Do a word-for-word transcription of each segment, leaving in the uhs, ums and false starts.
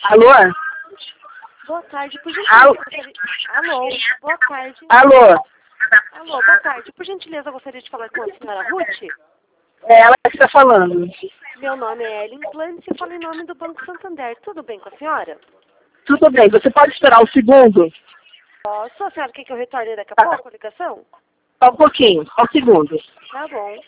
Alô? Boa tarde, por Alô? gentileza. Alô, boa tarde. Alô? Alô, boa tarde. Por gentileza, eu gostaria de falar com a senhora Ruth. É ela que está falando. Meu nome é Ellen Plante e falo em nome do Banco Santander. Tudo bem com a senhora? Tudo bem, você pode esperar um segundo? Posso? A senhora quer que eu retorne daqui a Tá. pouco a ligação? Só um pouquinho, só um segundo. Tá bom.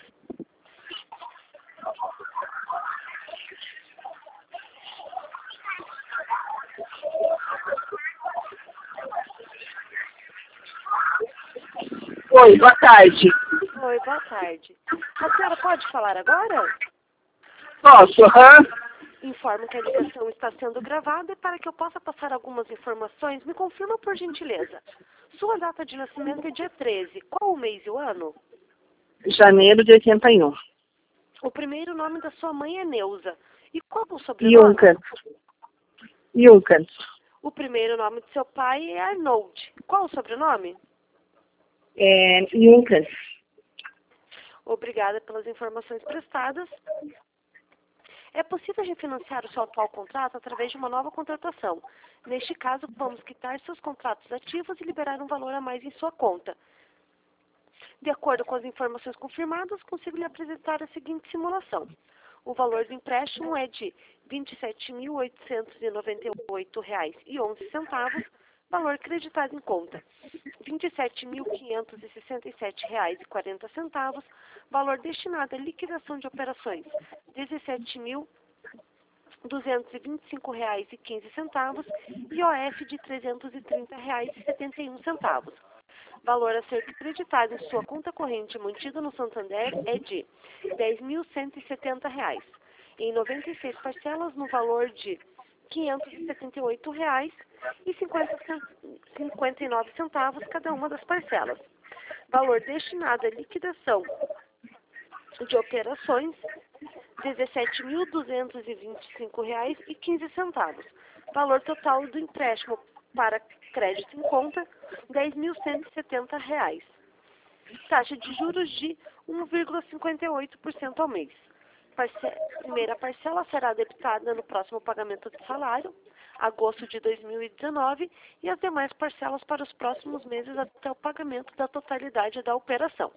Oi, boa tarde. Oi, boa tarde. A senhora pode falar agora? Posso? Aham. Informo que a ligação está sendo gravada e para que eu possa passar algumas informações, me confirma por gentileza. Sua data de nascimento é dia treze. Qual o mês e o ano? Janeiro de oitenta e um. O primeiro nome da sua mãe é Neuza. E qual o sobrenome? Yunca. Yunca. O primeiro nome de seu pai é Arnold. Qual o sobrenome? É, Yuncas. Obrigada pelas informações prestadas. É possível refinanciar o seu atual contrato através de uma nova contratação. Neste caso, vamos quitar seus contratos ativos e liberar um valor a mais em sua conta. De acordo com as informações confirmadas, consigo lhe apresentar a seguinte simulação. O valor do empréstimo é de vinte e sete mil oitocentos e noventa e oito reais e onze centavos, valor creditado em conta. vinte e sete mil quinhentos e sessenta e sete reais e quarenta centavos, valor destinado à liquidação de operações. dezessete mil duzentos e vinte e cinco reais e quinze centavos e O F de trezentos e trinta reais e setenta e um centavos. Valor a ser creditado em sua conta corrente mantida no Santander é de dez mil cento e setenta reais, em noventa e seis parcelas no valor de quinhentos e setenta e oito reais e cinquenta e nove centavos cada uma das parcelas. Valor destinado à liquidação de operações, dezessete mil duzentos e vinte e cinco reais e quinze centavos. Valor total do empréstimo para crédito em conta, dez mil cento e setenta reais. Taxa de juros de um vírgula cinquenta e oito por cento ao mês. Parce... Primeira parcela será debitada no próximo pagamento de salário, agosto de dois mil e dezenove, e as demais parcelas para os próximos meses até o pagamento da totalidade da operação.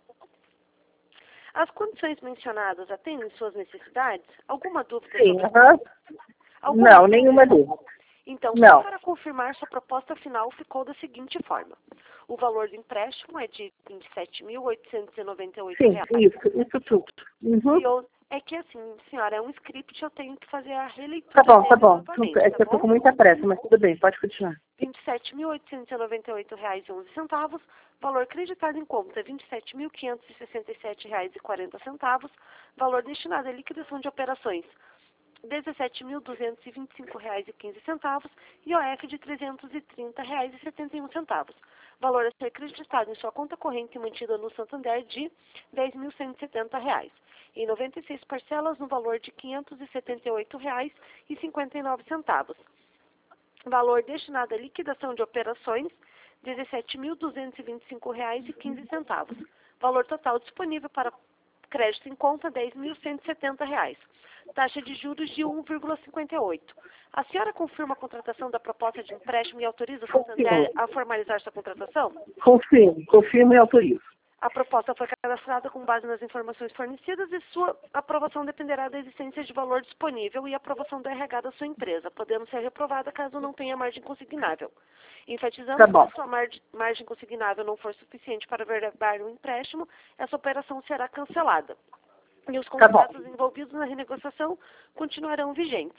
As condições mencionadas atendem suas necessidades? Alguma dúvida Sim, sobre... aham. Alguma Não, dúvida? nenhuma dúvida. Então, Não. só para confirmar, sua proposta final ficou da seguinte forma. O valor do empréstimo é de vinte e sete mil oitocentos e noventa e oito Sim, reais. isso, isso tudo. Uhum. E eu, é que assim, senhora, é um script, eu tenho que fazer a releitura Tá bom, tá dele bom. novamente, É tá que eu tô bom? com muita pressa, mas tudo bem, pode continuar. vinte e sete mil oitocentos e noventa e oito reais e onze centavos, valor creditado em conta vinte e sete mil quinhentos e sessenta e sete reais e quarenta centavos, valor destinado à liquidação de operações, dezessete mil duzentos e vinte e cinco reais e quinze centavos e O F de trezentos e trinta reais e setenta e um centavos. Valor a ser creditado em sua conta corrente mantida no Santander de dez mil cento e setenta reais. Em noventa e seis parcelas no valor de quinhentos e setenta e oito reais e cinquenta e nove centavos. Valor destinado à liquidação de operações, dezessete mil duzentos e vinte e cinco reais e quinze centavos. Valor total disponível para crédito em conta, dez mil cento e setenta reais. Taxa de juros de um vírgula cinquenta e oito. A senhora confirma a contratação da proposta de empréstimo e autoriza o Santander a formalizar sua contratação? Confirmo, confirmo e autorizo. A proposta foi cadastrada com base nas informações fornecidas e sua aprovação dependerá da existência de valor disponível e aprovação do R H da sua empresa, podendo ser reprovada caso não tenha margem consignável. Enfatizando Tá que bom. se sua mar- margem consignável não for suficiente para verbar o empréstimo, essa operação será cancelada. E os Tá bom. contratos envolvidos na renegociação continuarão vigentes.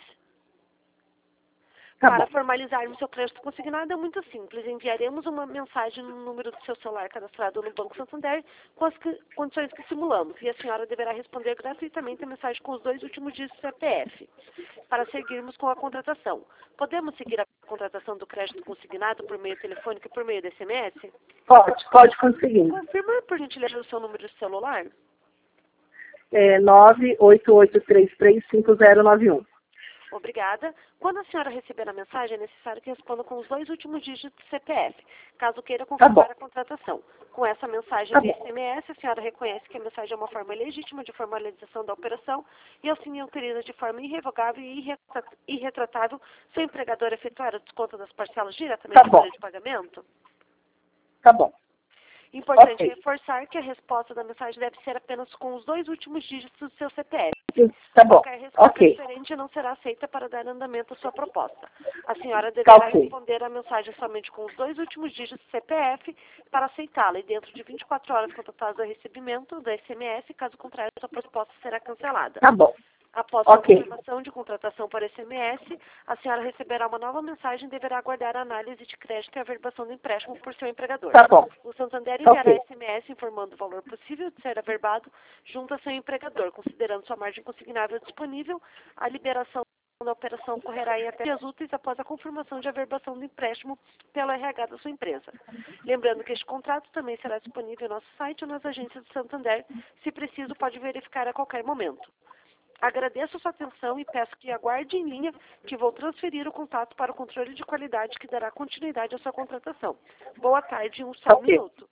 Tá Para bom. formalizarmos seu crédito consignado é muito simples. Enviaremos uma mensagem no número do seu celular cadastrado no Banco Santander com as que- condições que simulamos. E a senhora deverá responder gratuitamente a mensagem com os dois últimos dígitos do C P F para seguirmos com a contratação. Podemos seguir a contratação do crédito consignado por meio telefônico e por meio de S M S? Pode, pode conseguir. Confirma, por gentileza, o seu número de celular. É nove oito oito três três cinco zero nove um. Obrigada. Quando a senhora receber a mensagem, é necessário que responda com os dois últimos dígitos do C P F, caso queira confirmar a contratação. Com essa mensagem Tá de bom. S M S, a senhora reconhece que a mensagem é uma forma legítima de formalização da operação e assim autoriza de forma irrevogável e irretra- irretratável seu empregador a efetuar o desconto das parcelas diretamente Tá do bom. folha de pagamento? Tá bom. Importante Ok. reforçar que a resposta da mensagem deve ser apenas com os dois últimos dígitos do seu C P F. Tá bom. Qualquer resposta Ok. diferente não será aceita para dar andamento à sua proposta. A senhora Tá deverá ok. responder a mensagem somente com os dois últimos dígitos do C P F para aceitá-la e dentro de vinte e quatro horas contadas do recebimento da S M S, caso contrário, sua proposta será cancelada. Tá bom. Após Ok. a confirmação de contratação por S M S, a senhora receberá uma nova mensagem e deverá aguardar a análise de crédito e averbação do empréstimo por seu empregador. Tá bom. O Santander enviará Ok. S M S informando o valor possível de ser averbado junto a seu empregador, considerando sua margem consignável disponível. A liberação da operação ocorrerá em até dias úteis após a confirmação de averbação do empréstimo pelo R H da sua empresa. Lembrando que este contrato também será disponível no nosso site ou nas agências do Santander. Se preciso, pode verificar a qualquer momento. Agradeço a sua atenção e peço que aguarde em linha que vou transferir o contato para o controle de qualidade que dará continuidade à sua contratação. Boa tarde, um só um Ok. minuto.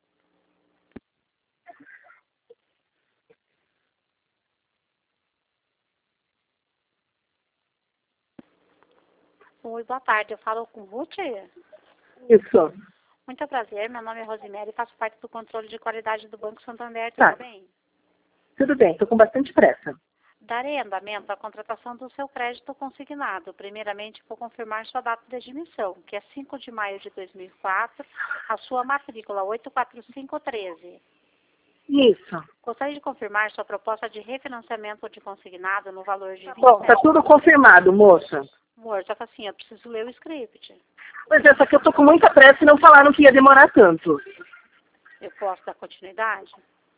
Oi, boa tarde. Eu falo com Ruth. Isso. Muito prazer. Meu nome é Rosemary e faço parte do controle de qualidade do Banco Santander. Tá. Tudo bem? Tudo bem. Tô com bastante pressa. Darei andamento à contratação do seu crédito consignado. Primeiramente, vou confirmar sua data de admissão, que é cinco de maio de dois mil e quatro, a sua matrícula oito quatro cinco um três. Isso. Gostaria de confirmar sua proposta de refinanciamento de consignado no valor de Tá vinte bom, tá tudo confirmado, moça. Amor, só que assim, eu preciso ler o script. Pois é, só que eu tô com muita pressa e não falaram que ia demorar tanto. Eu posso dar continuidade?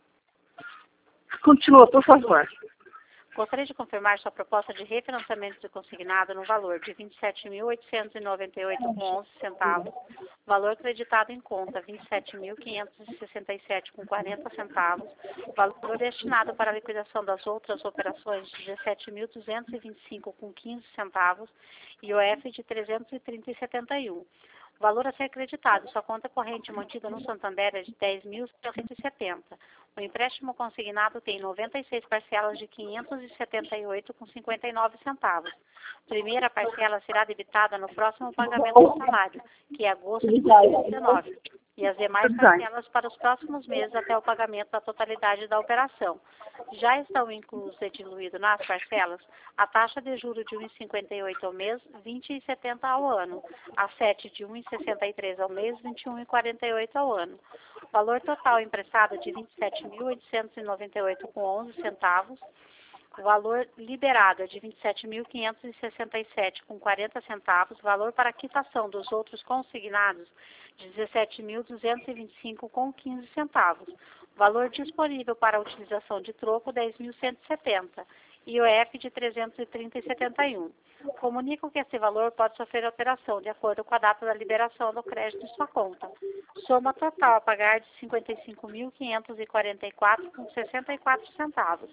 Continua, por favor. Gostaria de confirmar sua proposta de refinanciamento de consignado no valor de vinte e sete mil oitocentos e noventa e oito reais com onze centavos, valor creditado em conta vinte e sete mil quinhentos e sessenta e sete reais com quarenta centavos, valor destinado para a liquidação das outras operações de dezessete mil duzentos e vinte e cinco reais com quinze centavos e o F de trezentos e trinta e setenta e um. O valor a ser creditado, sua conta corrente mantida no Santander é de dez mil seiscentos e setenta. O empréstimo consignado tem noventa e seis parcelas de quinhentos e setenta e oito reais com cinquenta e nove centavos. Primeira parcela será debitada no próximo pagamento do salário, que é agosto de dois mil e dezenove, e as demais parcelas para os próximos meses até o pagamento da totalidade da operação. Já estão inclusos e diluídos nas parcelas a taxa de juros de um vírgula cinquenta e oito ao mês, vinte vírgula setenta ao ano, a sete de um vírgula sessenta e três ao mês, vinte e um vírgula quarenta e oito ao ano. O valor total emprestado de vinte e sete mil oitocentos e noventa e oito reais com onze centavos. O valor liberado é de vinte e sete mil quinhentos e sessenta e sete reais com quarenta centavos. Valor para quitação dos outros consignados de dezessete mil duzentos e vinte e cinco reais com quinze centavos. Valor disponível para a utilização de troco dez mil cento e setenta. I O F de trezentos e trinta reais e setenta e um. Comunico que esse valor pode sofrer alteração de acordo com a data da liberação do crédito em sua conta. Soma total a pagar de cinquenta e cinco mil quinhentos e quarenta e quatro reais com sessenta e quatro centavos.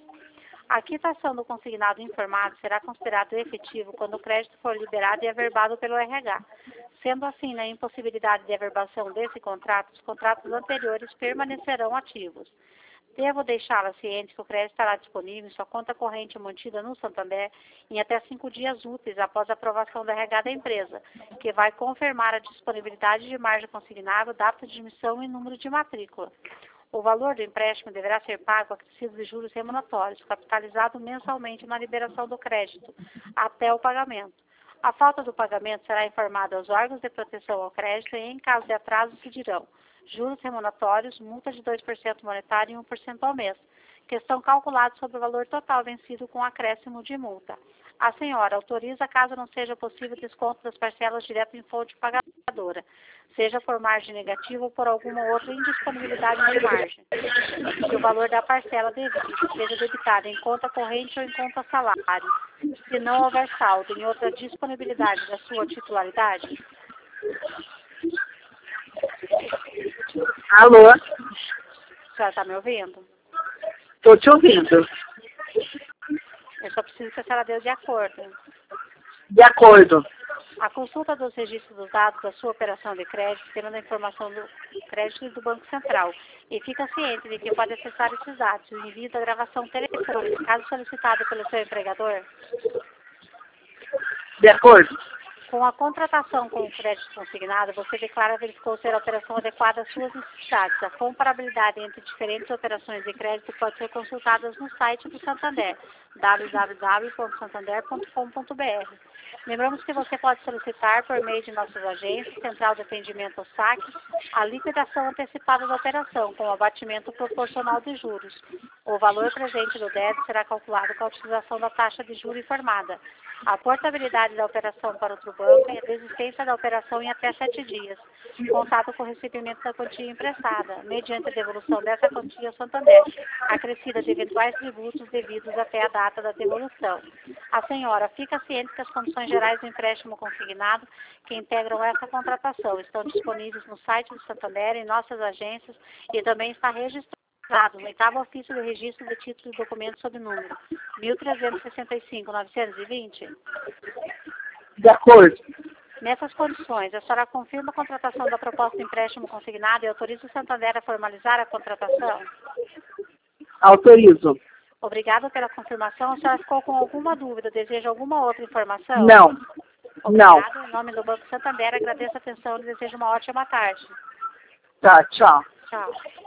A quitação do consignado informado será considerado efetivo quando o crédito for liberado e averbado pelo R H. Sendo assim, na impossibilidade de averbação desse contrato, os contratos anteriores permanecerão ativos. Devo deixá-la ciente que o crédito estará disponível em sua conta corrente mantida no Santander em até cinco dias úteis após a aprovação do R H da empresa, que vai confirmar a disponibilidade de margem consignável, data de emissão e número de matrícula. O valor do empréstimo deverá ser pago acrescido de juros remuneratórios, capitalizado mensalmente na liberação do crédito, até o pagamento. A falta do pagamento será informada aos órgãos de proteção ao crédito e, em caso de atraso, se dirão juros remuneratórios, multa de dois por cento monetário e um por cento ao mês, que estão calculados sobre o valor total vencido com acréscimo de multa. A senhora autoriza, caso não seja possível, desconto das parcelas direto em fonte pagadora, seja por margem negativa ou por alguma outra indisponibilidade de margem, que o valor da parcela devida seja debitado em conta corrente ou em conta salário, se não houver saldo em outra disponibilidade da sua titularidade. Alô? A senhora está me ouvindo? Tô te ouvindo. Eu só preciso que a senhora dê de acordo. De acordo. A consulta dos registros dos dados da sua operação de crédito, tendo a informação do crédito e do Banco Central. E fica ciente de que pode acessar esses dados o envio da gravação telefônica, caso solicitado pelo seu empregador. De acordo. Com a contratação com o crédito consignado, você declara verificou ser a operação adequada às suas necessidades. A comparabilidade entre diferentes operações de crédito pode ser consultada no site do Santander, w w w ponto santander ponto com ponto b r. Lembramos que você pode solicitar, por meio de nossas agências, Central de Atendimento ao Saque, a liquidação antecipada da operação, com o abatimento proporcional de juros. O valor presente do débito será calculado com a utilização da taxa de juros informada. A portabilidade da operação para outro banco e a desistência da operação em até sete dias, contado com o recebimento da quantia emprestada, mediante a devolução dessa quantia ao Santander, acrescida de eventuais tributos devidos até a data da devolução. A senhora fica ciente que as condições gerais do empréstimo consignado que integram essa contratação estão disponíveis no site do Santander, em nossas agências e também está registrado no oitavo ofício de registro de títulos e documentos sob número mil trezentos e sessenta e cinco, novecentos e vinte. De acordo. Nessas condições, a senhora confirma a contratação da proposta de empréstimo consignado e autoriza o Santander a formalizar a contratação? Autorizo. Obrigada pela confirmação. A senhora ficou com alguma dúvida? Deseja alguma outra informação? Não. Não. Obrigada. Em nome do Banco Santander, agradeço a atenção e desejo uma ótima tarde. Tá, tchau. Tchau.